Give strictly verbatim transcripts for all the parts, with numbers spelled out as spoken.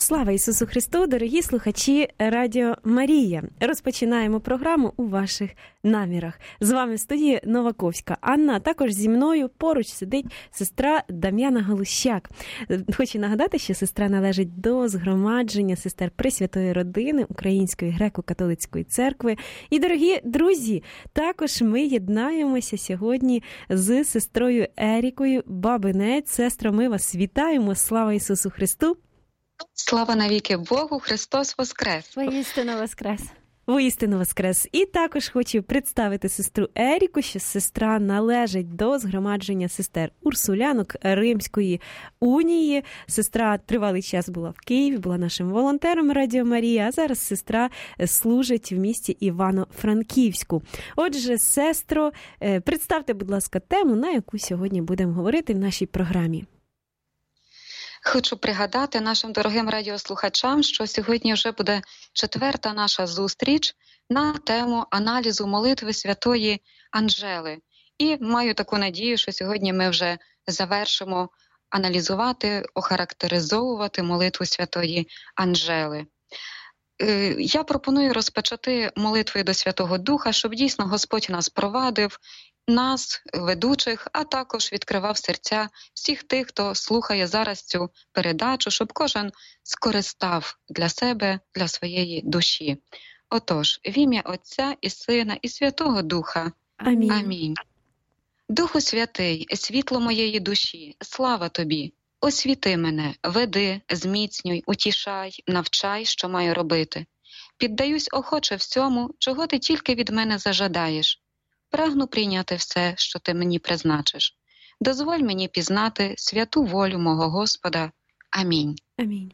Слава Ісусу Христу, дорогі слухачі Радіо Марія. Розпочинаємо програму «У ваших намірах». З вами в студії Новаковська Анна, а також зі мною поруч сидить сестра Дам'яна Галущак. Хочу нагадати, що сестра належить до згромадження сестер Пресвятої Родини Української греко-католицької церкви. І, дорогі друзі, також ми єднаємося сьогодні з сестрою Ерікою Бабинець. Сестро, ми вас вітаємо. Слава Ісусу Христу! Слава навіки Богу, Христос Воскрес! Воістину Воскрес! Воістину Воскрес! І також хочу представити сестру Еріку, що сестра належить до згромадження сестер Урсулянок Римської унії. Сестра тривалий час була в Києві, була нашим волонтером Радіо Марія, а зараз сестра служить в місті Івано-Франківську. Отже, сестро, представте, будь ласка, тему, на яку сьогодні будемо говорити в нашій програмі. Хочу пригадати нашим дорогим радіослухачам, що сьогодні вже буде четверта наша зустріч на тему аналізу молитви святої Анжели. І маю таку надію, що сьогодні ми вже завершимо аналізувати, охарактеризовувати молитву святої Анжели. Я пропоную розпочати молитвою до Святого Духа, щоб дійсно Господь нас провадив, нас, ведучих, а також відкривав серця всіх тих, хто слухає зараз цю передачу, щоб кожен скористав для себе, для своєї душі. Отож, в ім'я Отця і Сина і Святого Духа. Амінь. Амінь. Духу Святий, світло моєї душі, слава Тобі! Освіти мене, веди, зміцнюй, утішай, навчай, що маю робити. Піддаюсь охоче всьому, чого Ти тільки від мене зажадаєш. Прагну прийняти все, що Ти мені призначиш. Дозволь мені пізнати святу волю мого Господа. Амінь. Амінь.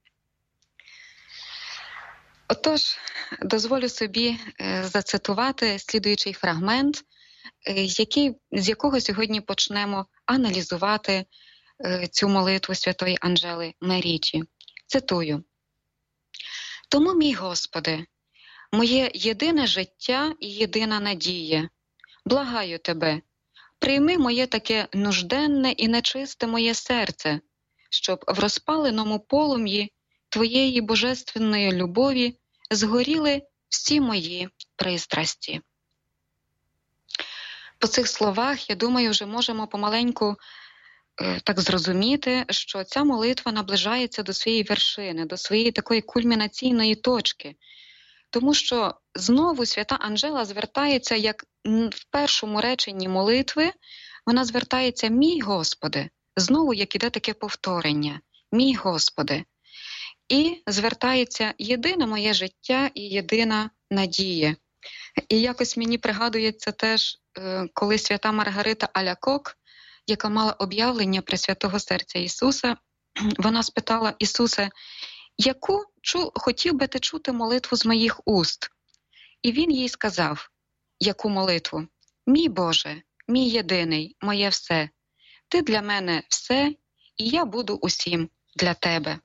Отож, дозволю собі е, зацитувати слідуючий фрагмент, е, який, з якого сьогодні почнемо аналізувати е, цю молитву святої Анжели Мерічі. Цитую. «Тому, мій Господи, моє єдине життя і єдина надія, благаю Тебе, прийми моє таке нужденне і нечисте моє серце, щоб в розпаленому полум'ї Твоєї божественної любові згоріли всі мої пристрасті». По цих словах, я думаю, вже можемо помаленьку е, так зрозуміти, що ця молитва наближається до своєї вершини, до своєї такої кульмінаційної точки. Тому що знову свята Анжела звертається, як в першому реченні молитви, вона звертається «Мій Господи», знову як іде таке повторення «Мій Господи». І звертається «Єдине моє життя і єдина надія». І якось мені пригадується теж, коли свята Маргарита Алякок, яка мала об'явлення Пресвятого Серця Ісуса, вона спитала Ісуса: «Яку чу, хотів би ти чути молитву з моїх уст?» І він їй сказав: «Яку молитву? Мій Боже, мій єдиний, моє все. Ти для мене все, і я буду усім для тебе».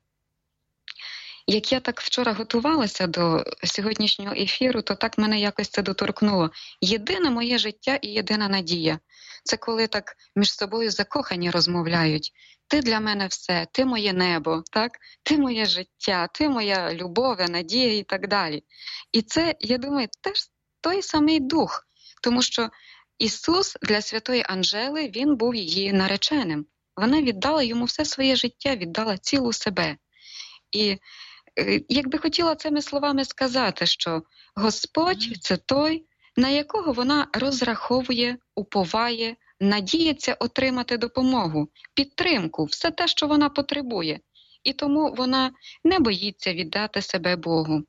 Як я так вчора готувалася до сьогоднішнього ефіру, то так мене якось це доторкнуло. Єдине моє життя і єдина надія. Це коли так між собою закохані розмовляють. Ти для мене все, ти моє небо, так? Ти моє життя, ти моя любов, надія і так далі. І це, я думаю, теж той самий дух. Тому що Ісус для святої Анжели, Він був її нареченим. Вона віддала йому все своє життя, віддала цілу себе. І якби хотіла цими словами сказати, що Господь – це той, на якого вона розраховує, уповає, надіється отримати допомогу, підтримку, все те, що вона потребує. І тому вона не боїться віддати себе Богу.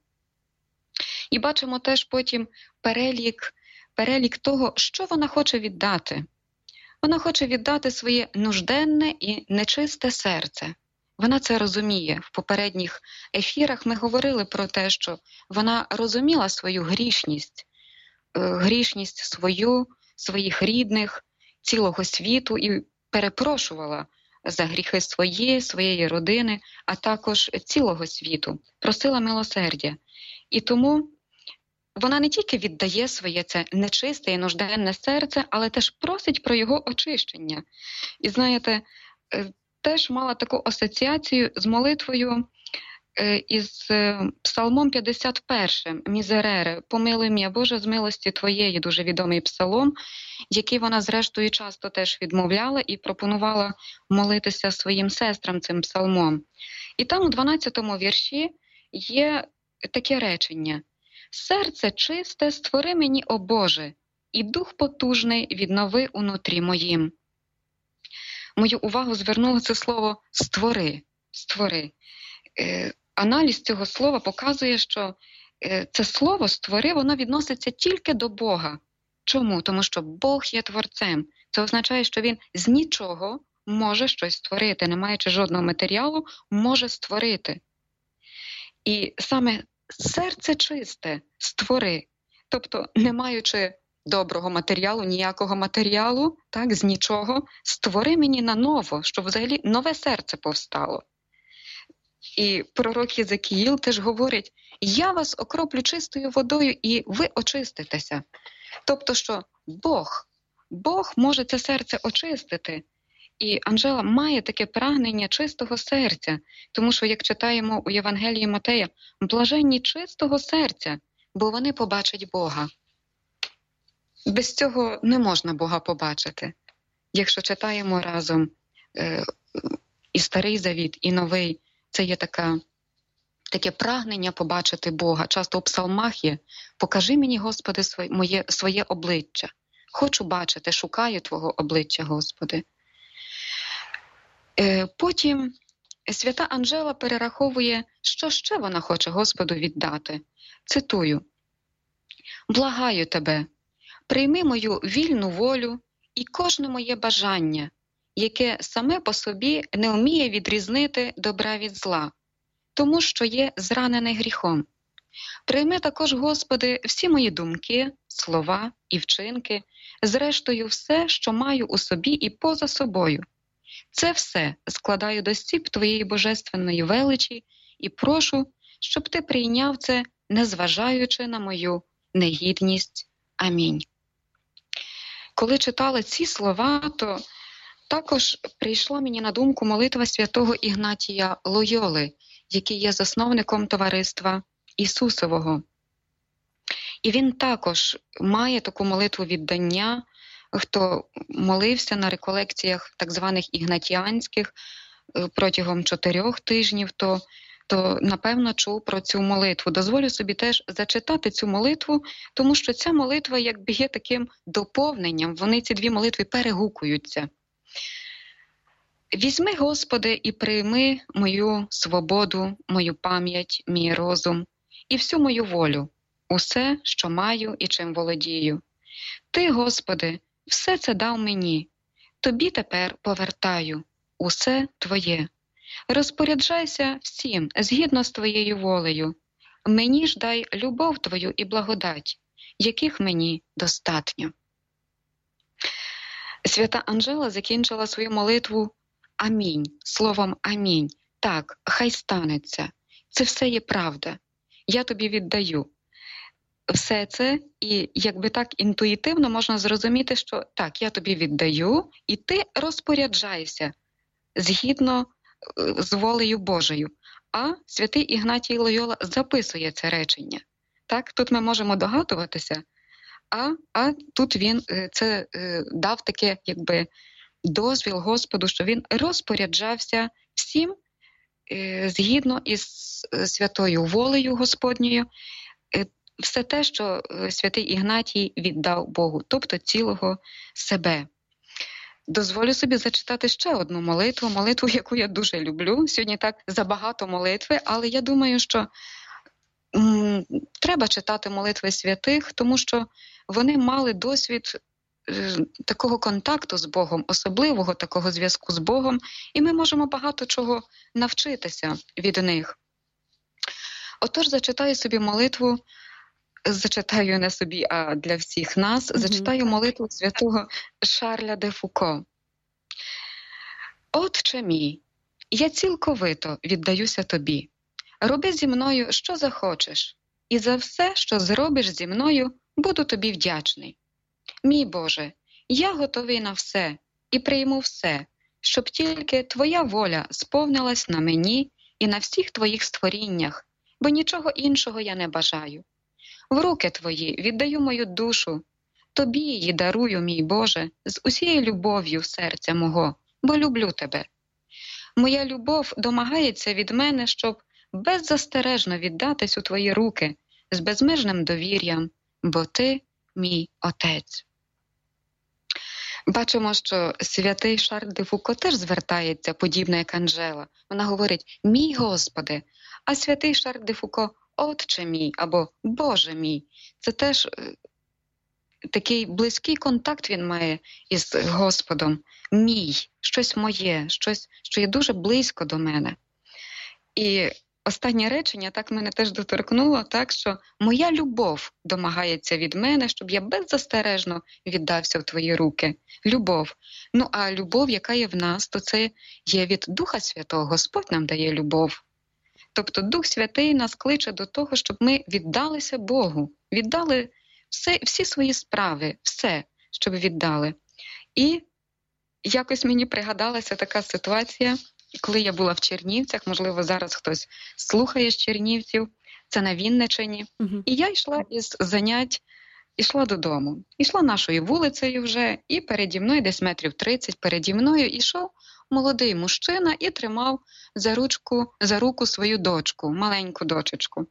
І бачимо теж потім перелік, перелік того, що вона хоче віддати. Вона хоче віддати своє нужденне і нечисте серце. Вона це розуміє. В попередніх ефірах ми говорили про те, що вона розуміла свою грішність, грішність свою, своїх рідних, цілого світу і перепрошувала за гріхи свої, своєї родини, а також цілого світу, просила милосердя. І тому вона не тільки віддає своє це нечисте і нужденне серце, але теж просить про його очищення. І знаєте, теж мала таку асоціацію з молитвою із Псалмом п'ятдесят першим «Мізерере, помилуй м'я, Боже, з милості Твоєї», дуже відомий псалом, який вона, зрештою, часто теж відмовляла і пропонувала молитися своїм сестрам цим псалмом. І там у дванадцятому вірші є таке речення: «Серце чисте створи мені, о Боже, і дух потужний віднови унутрі моїм». Мою увагу звернуло це слово «створи», «створи». Е, аналіз цього слова показує, що е, це слово «створи», воно відноситься тільки до Бога. Чому? Тому що Бог є творцем. Це означає, що він з нічого може щось створити, не маючи жодного матеріалу, може створити. І саме серце чисте створи, тобто не маючи доброго матеріалу, ніякого матеріалу, так, з нічого, створи мені наново, щоб взагалі нове серце повстало. І пророк Єзекіїл теж говорить: «Я вас окроплю чистою водою, і ви очиститеся». Тобто, що Бог, Бог може це серце очистити. І Анжела має таке прагнення чистого серця, тому що, як читаємо у Євангелії Матея, блаженні чистого серця, бо вони побачать Бога. Без цього не можна Бога побачити. Якщо читаємо разом е, і Старий Завіт, і Новий, це є така, таке прагнення побачити Бога. Часто у псалмах є: «Покажи мені, Господи, своє, моє, своє обличчя. Хочу бачити, шукаю Твого обличчя, Господи». Е, потім свята Анжела перераховує, що ще вона хоче Господу віддати. Цитую: «Благаю Тебе, прийми мою вільну волю і кожне моє бажання, яке саме по собі не вміє відрізнити добра від зла, тому що є зранене гріхом. Прийми також, Господи, всі мої думки, слова і вчинки, зрештою все, що маю у собі і поза собою. Це все складаю до стіп Твоєї божественної величі і прошу, щоб Ти прийняв це, незважаючи на мою негідність. Амінь». Коли читала ці слова, то також прийшла мені на думку молитва святого Ігнатія Лойоли, який є засновником товариства Ісусового. І він також має таку молитву віддання, хто молився на реколекціях так званих ігнатіанських протягом чотирьох тижнів, то, то напевно чув про цю молитву. Дозволю собі теж зачитати цю молитву, тому що ця молитва якби є таким доповненням, вони ці дві молитви перегукуються. «Візьми, Господи, і прийми мою свободу, мою пам'ять, мій розум і всю мою волю, усе, що маю і чим володію. Ти, Господи, все це дав мені, Тобі тепер повертаю, усе Твоє. Розпоряджайся всім згідно з Твоєю волею. Мені ж дай любов Твою і благодать, яких мені достатньо». Свята Анжела закінчила свою молитву «Амінь», словом «Амінь». Так, хай станеться. Це все є правда. Я тобі віддаю все це, і якби так інтуїтивно можна зрозуміти, що так, я тобі віддаю, і ти розпоряджайся згідно з волею Божою. А святий Ігнатій Лойола записує це речення. Так, тут ми можемо догадуватися, а, а тут він це дав таке, якби, дозвіл Господу, що він розпоряджався всім е, згідно із святою волею Господньою, е, все те, що святий Ігнатій віддав Богу, тобто цілого себе. Дозволю собі зачитати ще одну молитву, молитву, яку я дуже люблю. Сьогодні так забагато молитви, але я думаю, що м, треба читати молитви святих, тому що вони мали досвід е, такого контакту з Богом, особливого такого зв'язку з Богом, і ми можемо багато чого навчитися від них. Отож, зачитаю собі молитву, зачитаю не собі, а для всіх нас, mm-hmm. зачитаю молитву святого Шарля де Фуко. «Отче мій, я цілковито віддаюся тобі. Роби зі мною, що захочеш, і за все, що зробиш зі мною, буду тобі вдячний. Мій Боже, я готовий на все і прийму все, щоб тільки твоя воля сповнилась на мені і на всіх твоїх створіннях, бо нічого іншого я не бажаю. В руки твої віддаю мою душу, тобі її дарую, мій Боже, з усією любов'ю серця мого, бо люблю тебе. Моя любов домагається від мене, щоб беззастережно віддатись у твої руки з безмежним довір'ям, бо ти мій Отець. Бачимо, що святий Шарль де Фуко теж звертається, подібно як Анжела. Вона говорить «Мій Господи», а святий Шарль де Фуко «Отче мій» або «Боже мій». Це теж такий близький контакт він має із Господом. Мій, щось моє, щось, що є дуже близько до мене. І останнє речення так мене теж доторкнуло, так, що моя любов домагається від мене, щоб я беззастережно віддався в твої руки. Любов. Ну, а любов, яка є в нас, то це є від Духа Святого. Господь нам дає любов. Тобто Дух Святий нас кличе до того, щоб ми віддалися Богу, віддали все, всі свої справи, все, щоб віддали. І якось мені пригадалася така ситуація, коли я була в Чернівцях, можливо, зараз хтось слухає з Чернівців, це на Вінниччині. Uh-huh. І я йшла із занять, йшла додому. Йшла нашою вулицею вже, і переді мною, десь метрів тридцять, переді мною йшов молодий мужчина і тримав за ручку, за руку свою дочку, маленьку дочечку.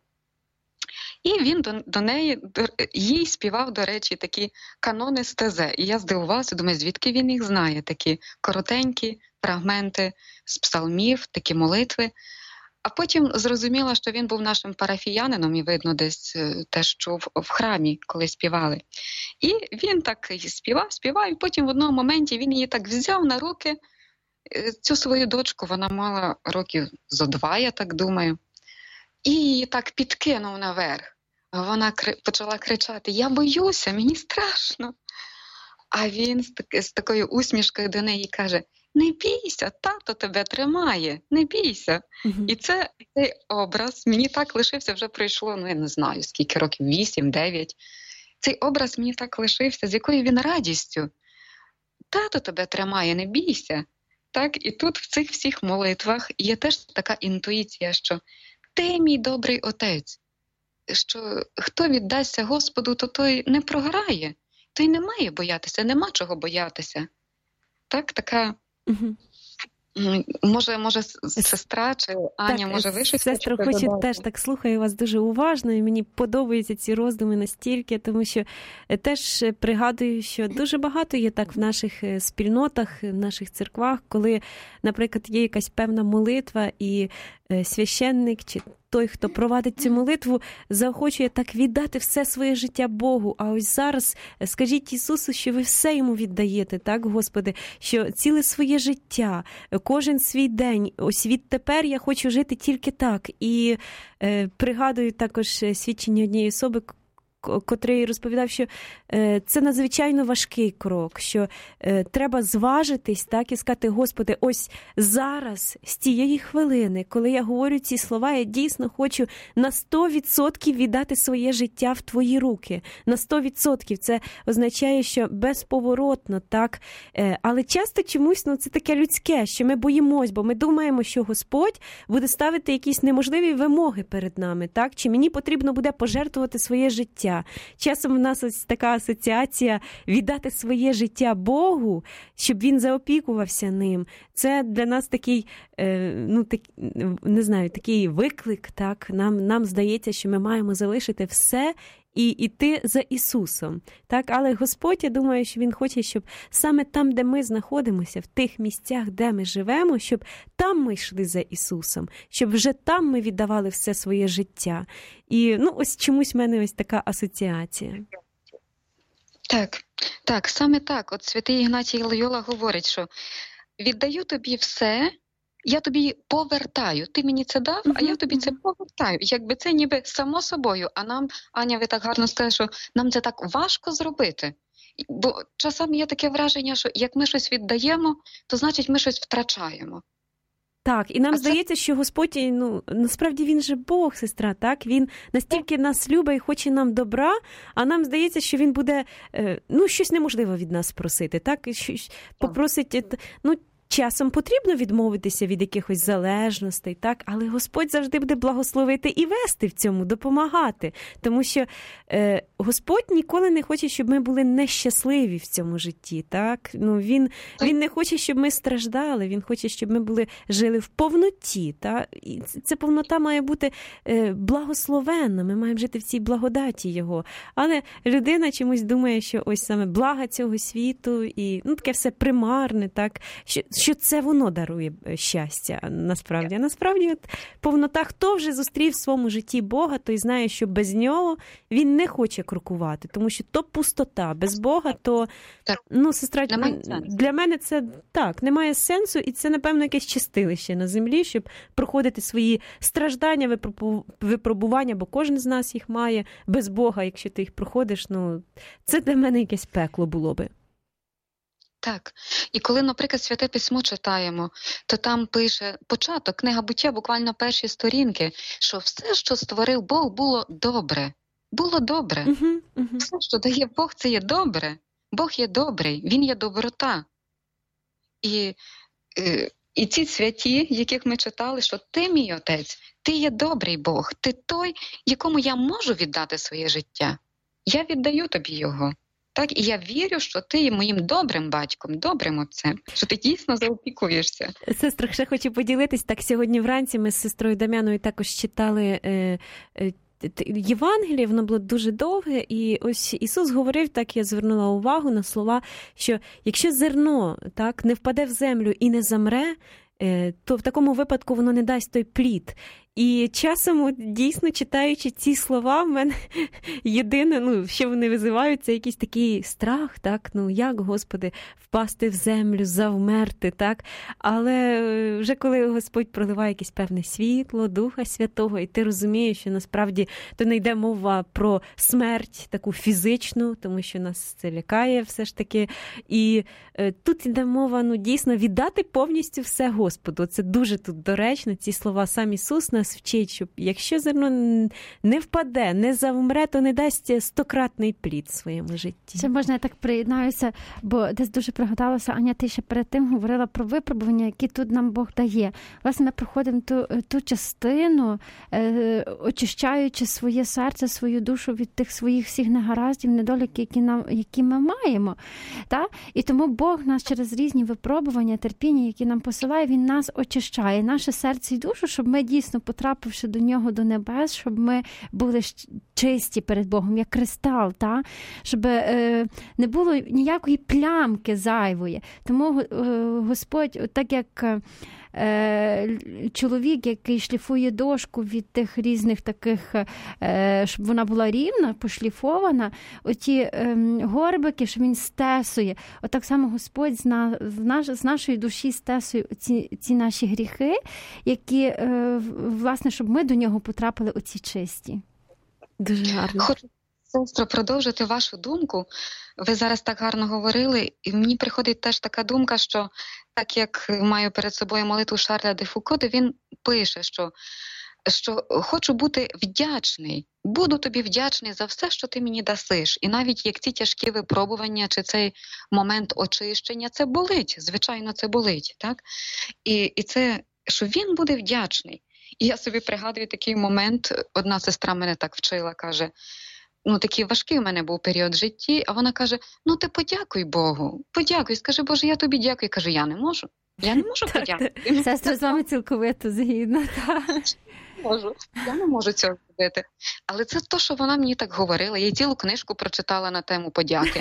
І він до, до неї, до, їй співав, до речі, такі канони з ТЗ. І я здивувалася, думаю, звідки він їх знає, такі коротенькі фрагменти з псалмів, такі молитви. А потім зрозуміла, що він був нашим парафіянином і, видно, десь теж чув в храмі, коли співали. І він так співав, співав, і потім в одному моменті він її так взяв на руки, цю свою дочку, вона мала років зо два, я так думаю, і її так підкинув наверх. Вона кри... почала кричати: «Я боюся, мені страшно». А він з, таки... з такою усмішкою до неї каже: «Не бійся, тато тебе тримає, не бійся». Uh-huh. І це, цей образ мені так лишився, вже пройшло, ну я не знаю, скільки років, вісім-дев'ять. Цей образ мені так лишився, з якою він радістю. Тато тебе тримає, не бійся. Так, і тут в цих всіх молитвах є теж така інтуїція, що ти мій добрий Отець, що хто віддасться Господу, то той не програє, той не має боятися, нема чого боятися. Так, така, угу. може, може сестра чи Аня, так, може ви щось сестра, хочу додати? Теж так слухаю вас дуже уважно, і мені подобаються ці роздуми настільки, тому що теж пригадую, що дуже багато є так в наших спільнотах, в наших церквах, коли, наприклад, є якась певна молитва, і священник чи той, хто провадить цю молитву, заохочує так віддати все своє життя Богу. А ось зараз скажіть Ісусу, що ви все йому віддаєте, так, Господи, що ціле своє життя, кожен свій день, ось відтепер я хочу жити тільки так. І е, пригадую також свідчення однієї особи, котрий розповідав, що е, це надзвичайно важкий крок, що е, треба зважитись, так, і сказати: Господи, ось зараз, з тієї хвилини, коли я говорю ці слова, я дійсно хочу на сто відсотків віддати своє життя в Твої руки. На сто відсотків. Це означає, що безповоротно, так. Е, але часто чомусь, ну, це таке людське, що ми боїмось, бо ми думаємо, що Господь буде ставити якісь неможливі вимоги перед нами, так, чи мені потрібно буде пожертвувати своє життя. Часом в нас ось така асоціація віддати своє життя Богу, щоб він заопікувався ним. Це для нас такий, ну, так, не знаю, такий виклик, так? Нам, нам здається, що ми маємо залишити все і йти за Ісусом. Так? Але Господь, я думаю, що Він хоче, щоб саме там, де ми знаходимося, в тих місцях, де ми живемо, щоб там ми йшли за Ісусом, щоб вже там ми віддавали все своє життя. І, ну, ось чомусь в мене ось така асоціація. Так, так, саме так. От святий Ігнатій Лойола говорить, що віддаю тобі все, я тобі повертаю. Ти мені це дав, uh-huh. а я тобі це повертаю. Якби це ніби само собою. А нам, Аня, ви так гарно сказали, що нам це так важко зробити. Бо часами є таке враження, що як ми щось віддаємо, то значить ми щось втрачаємо. Так, і нам а здається, це... що Господь, ну, насправді Він же Бог, сестра, так? Він настільки так. нас любить і хоче нам добра, а нам здається, що Він буде, ну, щось неможливе від нас просити, так? так. Попросить, ну, часом потрібно відмовитися від якихось залежностей, так? Але Господь завжди буде благословити і вести в цьому, допомагати. Тому що е, Господь ніколи не хоче, щоб ми були нещасливі в цьому житті, так? Ну, він, він не хоче, щоб ми страждали, він хоче, щоб ми були, жили в повноті, так? І ця повнота має бути е, благословенна, ми маємо жити в цій благодаті Його. Але людина чомусь думає, що ось саме блага цього світу і ну, таке все примарне, так? Що, що це воно дарує щастя насправді. А насправді от, повнота, хто вже зустрів в своєму житті Бога, той знає, що без нього він не хоче крокувати, тому що то пустота. Без Бога, то, ну, сестра, для мене це так, немає сенсу, і це, напевно, якесь чистилище на землі, щоб проходити свої страждання, випробування, бо кожен з нас їх має. Без Бога, якщо ти їх проходиш, ну, це для мене якесь пекло було би. Так. І коли, наприклад, Святе Письмо читаємо, то там пише початок, книга Буття, буквально перші сторінки, що все, що створив Бог, було добре. Було добре. Uh-huh, uh-huh. Все, що дає Бог, це є добре. Бог є добрий, Він є доброта. І, і, і ці святі, яких ми читали, що ти, мій Отець, ти є добрий Бог, ти той, якому я можу віддати своє життя. Я віддаю тобі його. Так, і я вірю, що ти є моїм добрим батьком, добрим отцем, що ти дійсно заопікуєшся. Сестра, ще хочу поділитись. Так, сьогодні вранці ми з сестрою Дам'яною також читали е, е, Євангеліє, воно було дуже довге, і ось Ісус говорив, так я звернула увагу на слова, що якщо зерно так не впаде в землю і не замре, е, то в такому випадку воно не дасть той плід. І часом, дійсно, читаючи ці слова, в мене єдине, ну, що вони визивають, це якийсь такий страх, так, ну, як, Господи, впасти в землю, завмерти, так, але вже коли Господь проливає якесь певне світло, Духа Святого, і ти розумієш, що насправді то не йде мова про смерть таку фізичну, тому що нас це лякає все ж таки, і е, тут йде мова, ну, дійсно, віддати повністю все Господу. Це дуже тут доречно, ці слова сам Ісус нас вчить, що якщо зерно не впаде, не завмре, то не дасть стократний плід в своєму житті. Це можна, я так приєднаюся, бо десь дуже пригадалося, Аня, ти ще перед тим говорила про випробування, які тут нам Бог дає. Власне, ми проходимо ту, ту частину, е, очищаючи своє серце, свою душу від тих своїх всіх негараздів, недоліків, які, нам, які ми маємо. Та? І тому Бог нас через різні випробування, терпіння, які нам посилає, Він нас очищає, наше серце і душу, щоб ми дійсно, потрапивши до Нього, до небес, щоб ми були чисті перед Богом, як кристал, та? Щоб е, не було ніякої плямки зайвої. Тому е, Господь, так як е, чоловік, який шліфує дошку від тих різних таких, е, щоб вона була рівна, пошліфована, оті е, горбики, що він стесує. Отак само Господь з, на, з, наш, з нашої душі стесує ці, ці наші гріхи, які, е, власне, щоб ми до нього потрапили оці чисті. Дуже гарно. Хочу, сестро, продовжити вашу думку. Ви зараз так гарно говорили, і мені приходить теж така думка, що так як маю перед собою молитву Шарля де Фуко, де він пише, що, що хочу бути вдячний, буду тобі вдячний за все, що ти мені дасиш. І навіть як ці тяжкі випробування, чи цей момент очищення, це болить, звичайно, це болить, так? І, і це, що він буде вдячний. І я собі пригадую такий момент, одна сестра мене так вчила, каже, ну такий важкий у мене був період в житті, а вона каже, ну ти подякуй Богу, подякуй, скажи, Боже, я тобі дякую. Я кажу, я не можу, я не можу подякувати. Сестра, з вами цілковито згідна. Можу, я не можу цього робити. Але це те, що вона мені так говорила, я їй цілу книжку прочитала на тему подяки.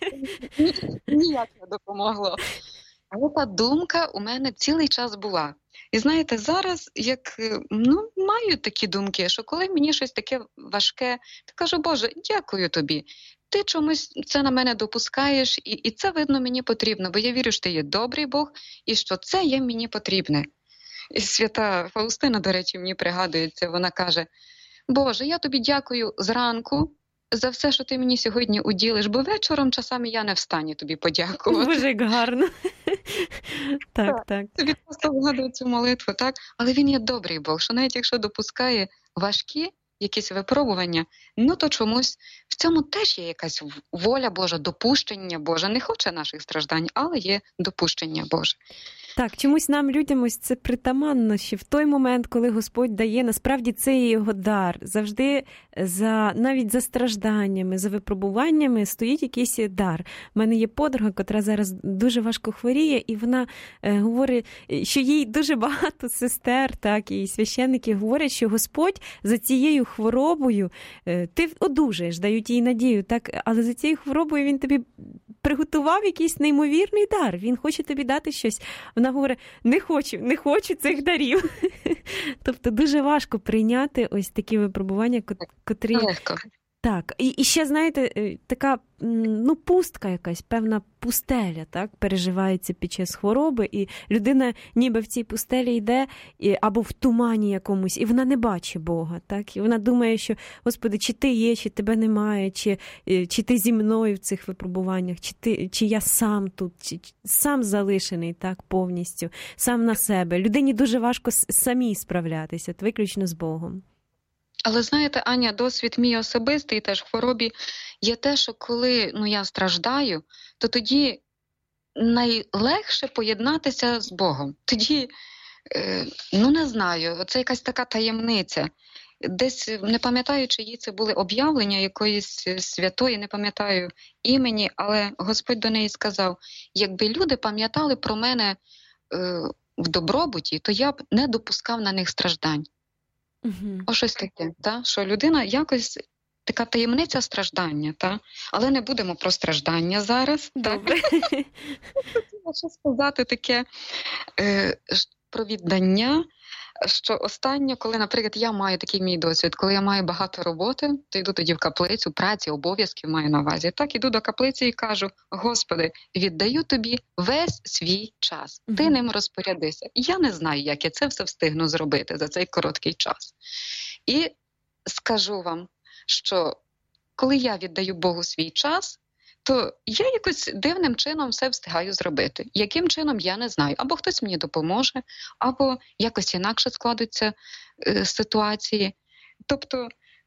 Ніяк не допомогло. Але та думка у мене цілий час була. І знаєте, зараз, як, ну, маю такі думки, що коли мені щось таке важке, то кажу, Боже, дякую тобі. Ти чомусь це на мене допускаєш, і, і це, видно, мені потрібно, бо я вірю, що ти є добрий Бог, і що це є мені потрібне. І свята Фаустина, до речі, мені пригадується, вона каже, Боже, я тобі дякую зранку за все, що ти мені сьогодні уділиш, бо вечором часами я не встану тобі подякувати. Боже, як гарно. Так, так. Тобі просто вгадую цю молитву, так? Але він є добрий Бог, що навіть якщо допускає важкі якісь випробування, ну то чомусь в цьому теж є якась воля Божа, допущення Боже. Не хоче наших страждань, але є допущення Боже. Так, чомусь нам, людям, ось це притаманно, що в той момент, коли Господь дає, насправді це є його дар. Завжди за, навіть за стражданнями, за випробуваннями стоїть якийсь дар. У мене є подруга, котра зараз дуже важко хворіє, і вона е, говорить, що їй дуже багато сестер, так, і священники говорять, що Господь за цією хворобою, е, ти одужаєш, дають їй надію, так, але за цією хворобою він тобі приготував якийсь неймовірний дар. Він хоче тобі дати щось. Вона говорить, не хочу, не хочу цих дарів. Тобто дуже важко прийняти ось такі випробування, котрі... Легко. Так, і, і ще, знаєте, така, ну, пустка якась, певна пустеля, так, переживається під час хвороби, і людина ніби в цій пустелі йде, і, або в тумані якомусь, і вона не бачить Бога, так, і вона думає, що, Господи, чи ти є, чи тебе немає, чи, чи ти зі мною в цих випробуваннях, чи, ти, чи я сам тут, чи, сам залишений, так, повністю, сам на себе. Людині дуже важко самій справлятися, виключно з Богом. Але знаєте, Аня, досвід мій особистий теж в хворобі є те, що коли ну, я страждаю, то тоді найлегше поєднатися з Богом. Тоді, е, ну не знаю, це якась така таємниця. Десь, не пам'ятаю, чиї це були об'явлення якоїсь святої, не пам'ятаю імені, але Господь до неї сказав, якби люди пам'ятали про мене е, в добробуті, то я б не допускав на них страждань. Угу. О, щось таке, та? Що людина якось, така таємниця страждання, та? Але не будемо про страждання зараз. Добре. Хотіла ще сказати таке е, про віддання, що останнє, коли, наприклад, я маю такий мій досвід, коли я маю багато роботи, то йду тоді в каплицю, праці, обов'язків маю на увазі. Так, іду до каплиці і кажу, Господи, віддаю тобі весь свій час. Ти ним розпорядися. Я не знаю, як я це все встигну зробити за цей короткий час. І скажу вам, що коли я віддаю Богу свій час, то я якось дивним чином все встигаю зробити. Яким чином, я не знаю. Або хтось мені допоможе, або якось інакше складуться е, ситуації. Тобто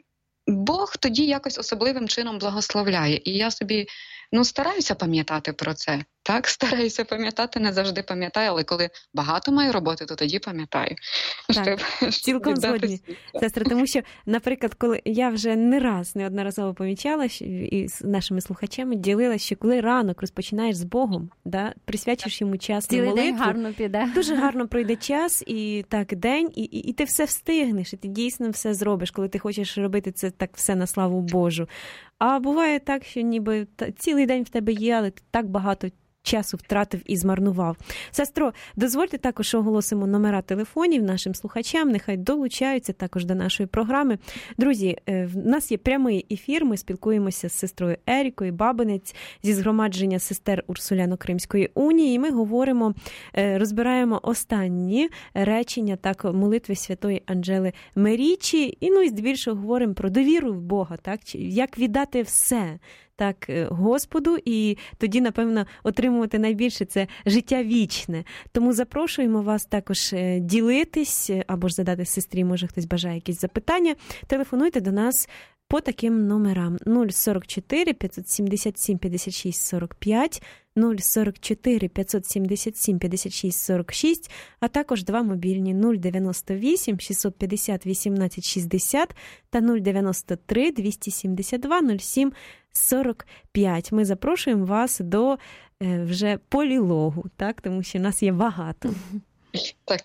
Бог тоді якось особливим чином благословляє. І я собі, ну, стараюся пам'ятати про це. Так, стараюся пам'ятати, не завжди пам'ятаю, але коли багато маю роботи, то тоді пам'ятаю. Так, щоб, цілком згодні, сестра, тому що, наприклад, коли я вже не раз, неодноразово помічала, і з нашими слухачами ділилася, що коли ранок розпочинаєш з Богом, да, присвячуєш йому час на молитву, день гарно піде. Дуже гарно пройде час, і так, день, і, і, і ти все встигнеш, і ти дійсно все зробиш, коли ти хочеш робити це так все на славу Божу. А буває так, що ніби цілий день в тебе є, але ти так багато часу втратив і змарнував. Сестро, дозвольте також оголосимо номера телефонів нашим слухачам, нехай долучаються також до нашої програми. Друзі, в нас є прямий ефір, ми спілкуємося з сестрою Ерікою Бабинець зі згромадження сестер Урсуляно-Кримської унії, і ми говоримо, розбираємо останні речення так молитви святої Анжели Мерічі, і ну і здебільшого говоримо про довіру в Бога, так, як віддати все так Господу, і тоді, напевно, отримувати найбільше це життя вічне. Тому запрошуємо вас також ділитись, або ж задати сестрі, може хтось бажає якісь запитання. Телефонуйте до нас по таким номерам нуль сорок чотири п'ятсот сімдесят сім п'ятдесят шість сорок п'ять, нуль сорок чотири п'ятсот сімдесят сім п'ятдесят шість сорок шість, а також два мобільні нуль дев'яносто вісім шістсот п'ятдесят вісімнадцять шістдесят та нуль дев'яносто три двісті сімдесят два нуль сім сорок п'ять. Ми запрошуємо вас до е, вже полілогу, так, тому що в нас є багато. Так.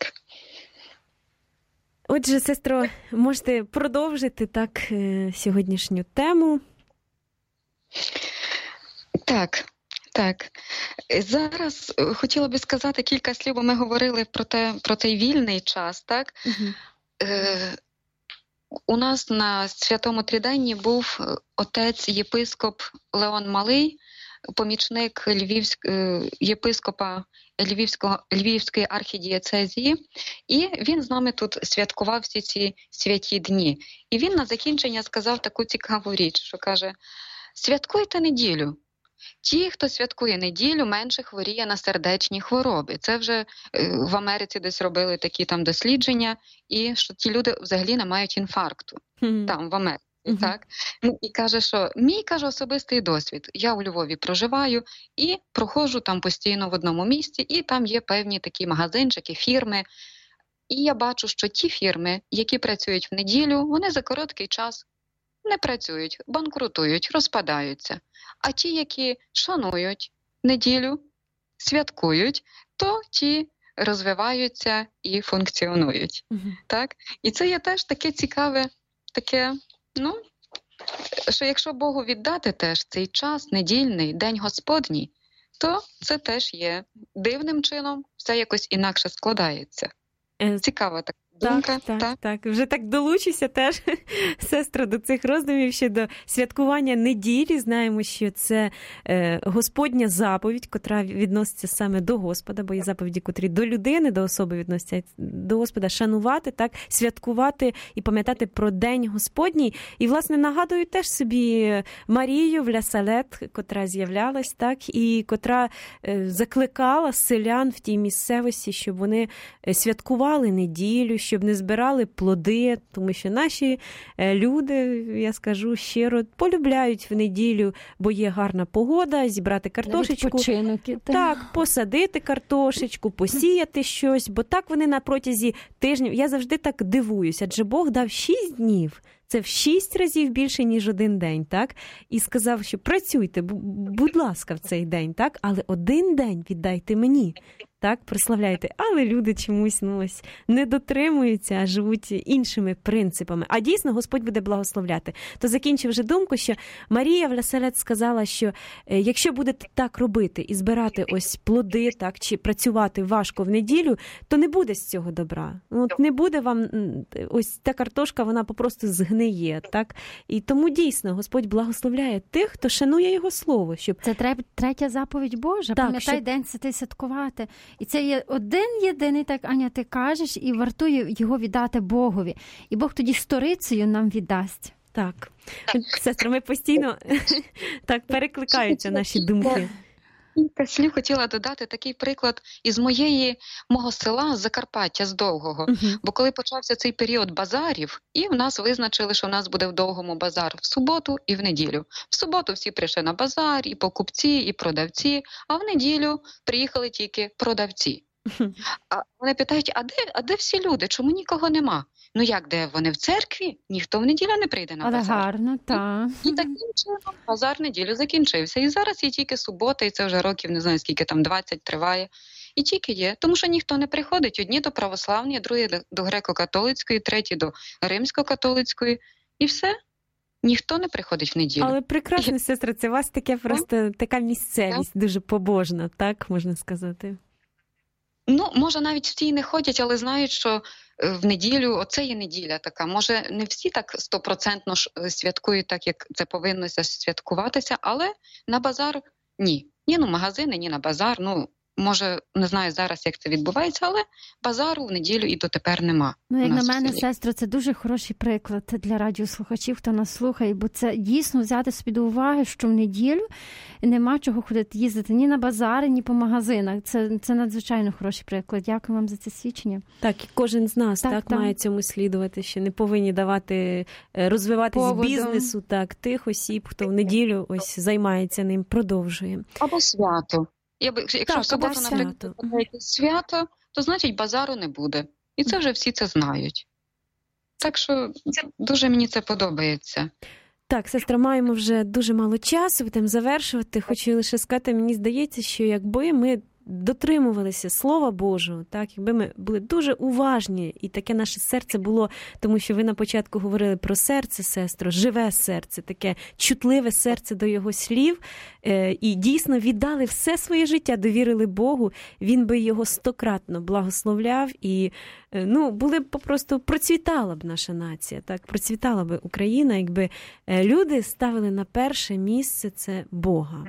Отже, сестро, можете продовжити так сьогоднішню тему? Так, так. Зараз хотіла би сказати кілька слів, бо ми говорили про те, про той вільний час, так? Угу. Е, у нас на Святому Триденні був отець єпископ Леон Малий, помічник Львівськ, єпископа Львівського, Львівської архідієцезії, і він з нами тут святкував всі ці святі дні. І він на закінчення сказав таку цікаву річ, що каже, святкуйте неділю. Ті, хто святкує неділю, менше хворіє на сердечні хвороби. Це вже в Америці десь робили такі там дослідження, і що ті люди взагалі не мають інфаркту. Mm-hmm. Там, в Америці. Uh-huh. Так? Ну, і каже, що мій, каже, особистий досвід. Я у Львові проживаю і проходжу там постійно в одному місці, і там є певні такі магазинчики, фірми. І я бачу, що ті фірми, які працюють в неділю, вони за короткий час не працюють, банкрутують, розпадаються. А ті, які шанують неділю, святкують, то ті розвиваються і функціонують. Uh-huh. Так? І це є теж таке цікаве, таке, ну, що якщо Богу віддати теж цей час, недільний, День Господній, то це теж є дивним чином, все якось інакше складається. Цікава така думка. Так, так, так, так. Вже так долучуся теж, сестра, до цих роздумів щодо святкування неділі. Знаємо, що це е, Господня заповідь, котра відноситься саме до Господа, бо є заповіді, котрі до людини, до особи відносяться до Господа, шанувати, так, святкувати і пам'ятати про День Господній. І, власне, нагадую теж собі Марію в Ля Салет, котра з'являлась, так, і котра е, закликала селян в тій місцевості, щоб вони святкували неділю, щоб не збирали плоди, тому що наші люди, я скажу щиро, полюбляють в неділю, бо є гарна погода, зібрати картошечку. Так, посадити картошечку, посіяти щось, бо так вони на протязі тижнів. Я завжди так дивуюся, адже Бог дав шість днів. Це в шість разів більше, ніж один день, так? І сказав, що працюйте, будь ласка, в цей день, так? Але один день віддайте мені. Так, прославляйте. Але люди чомусь, ну, ось, не дотримуються, а живуть іншими принципами. А дійсно, Господь буде благословляти. То закінчив вже думку, що Марія в Ля Салет сказала, що е, якщо будете так робити і збирати ось плоди, так, чи працювати важко в неділю, то не буде з цього добра. От не буде вам, ось та картошка, вона попросту згниє, так? І тому дійсно Господь благословляє тих, хто шанує Його слово. Щоб... Це третя заповідь Божа. Так, пам'ятай, щоб... День Святий святкувати. І це є один єдиний, так, Аня, ти кажеш, і вартує його віддати Богові. І Бог тоді сторицею нам віддасть. Так. Сестра, ми постійно так перекликаються наші думки. Слів хотіла додати такий приклад із моєї, мого села, з Закарпаття, з Довгого. Uh-huh. Бо коли почався цей період базарів, і в нас визначили, що в нас буде в Довгому базар в суботу і в неділю. В суботу всі прийшли на базар, і покупці, і продавці, а в неділю приїхали тільки продавці. Uh-huh. А вони питають, а де, а де всі люди? Чому нікого нема? Ну як, де вони в церкві? Ніхто в неділю не прийде на базар. Але гарно, так. І, і таким чином базар неділю закінчився. І зараз є тільки субота, і це вже років, не знаю, скільки там, двадцять триває. І тільки є. Тому що ніхто не приходить. Одні до православної, другі до греко-католицької, треті до римсько-католицької. І все. Ніхто не приходить в неділю. Але прекрасно, сестра, це у вас таке просто така місцевість, дуже побожна, так можна сказати? Ну, може, навіть всі й не ходять, але знають, що в неділю, оце є неділя така. Може, не всі так стопроцентно святкують так, як це повинно святкуватися, але на базар ні. Ні, ну, магазини, ні на базар, ну, може, не знаю зараз, як це відбувається, але базару в неділю і дотепер нема. Ну, як на мене, сестро, це дуже хороший приклад для радіослухачів, хто нас слухає, бо це дійсно взяти собі до уваги, що в неділю нема чого ходити, їздити ні на базари, ні по магазинах. Це, це надзвичайно хороший приклад. Дякую вам за це свідчення. Так, і кожен з нас так, так, так. має цьому слідувати, що не повинні давати, розвиватись Поводом. бізнесу, так, тих осіб, хто в неділю ось займається ним, продовжує. Або свято. Якщо так, в суботу, наприклад, свято, то значить базару не буде. І це вже всі це знають. Так що дуже мені це подобається. Так, сестра, маємо вже дуже мало часу, будемо завершувати. Хочу лише сказати, мені здається, що якби ми дотримувалися Слова Божого, так, якби ми були дуже уважні, і таке наше серце було, тому що ви на початку говорили про серце, сестро, живе серце, таке чутливе серце до Його слів, е, і дійсно віддали все своє життя, довірили Богу, Він би його стократно благословляв, і е, ну, були б просто, процвітала б наша нація, так, процвітала б Україна, якби люди ставили на перше місце це Бога.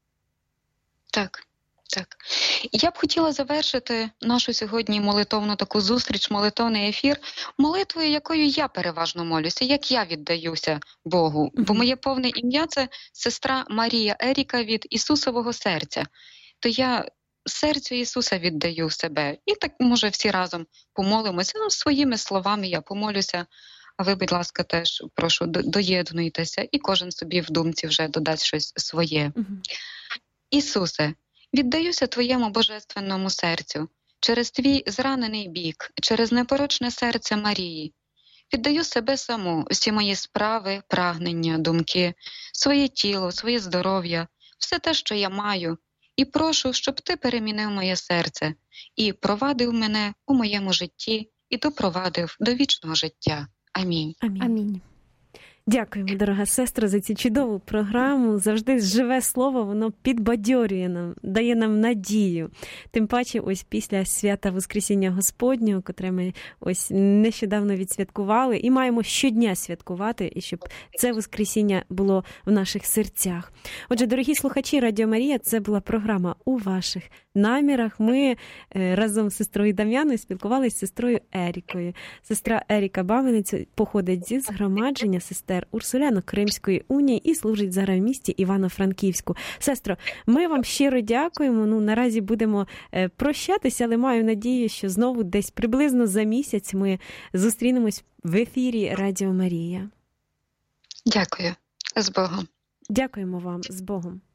Так. Так. Я б хотіла завершити нашу сьогодні молитовну таку зустріч, молитовний ефір, молитвою, якою я переважно молюся, як я віддаюся Богу. Бо моє повне ім'я – це сестра Марія Еріка від Ісусового серця. То я серцю Ісуса віддаю себе. І так, може, всі разом помолимося. Ну, своїми словами я помолюся. А ви, будь ласка, теж прошу, доєднуйтеся, і кожен собі в думці вже додасть щось своє. Угу. Ісусе, віддаюся Твоєму божественному серцю, через Твій зранений бік, через непорочне серце Марії. Віддаю себе саму, всі мої справи, прагнення, думки, своє тіло, своє здоров'я, все те, що я маю, і прошу, щоб Ти перемінив моє серце і провадив мене у моєму житті і допровадив до вічного життя. Амінь. Амінь. Амінь. Дякуємо, дорога сестра, за цю чудову програму. Завжди живе слово, воно підбадьорює нам, дає нам надію. Тим паче, ось після свята Воскресіння Господнього, котре ми ось нещодавно відсвяткували, і маємо щодня святкувати, і щоб це Воскресіння було в наших серцях. Отже, дорогі слухачі, Радіо Марія, це була програма «У ваших намірах». Ми разом з сестрою Дам'яною спілкувалися з сестрою Ерікою. Сестра Еріка Бабинець походить зі згромадження сестер Урсуляно-Кримської унії і служить зараз в місті Івано-Франківську. Сестро, ми вам щиро дякуємо. Ну, наразі будемо прощатися, але маю надію, що знову десь приблизно за місяць ми зустрінемось в ефірі Радіо Марія. Дякую. З Богом. Дякуємо вам. З Богом.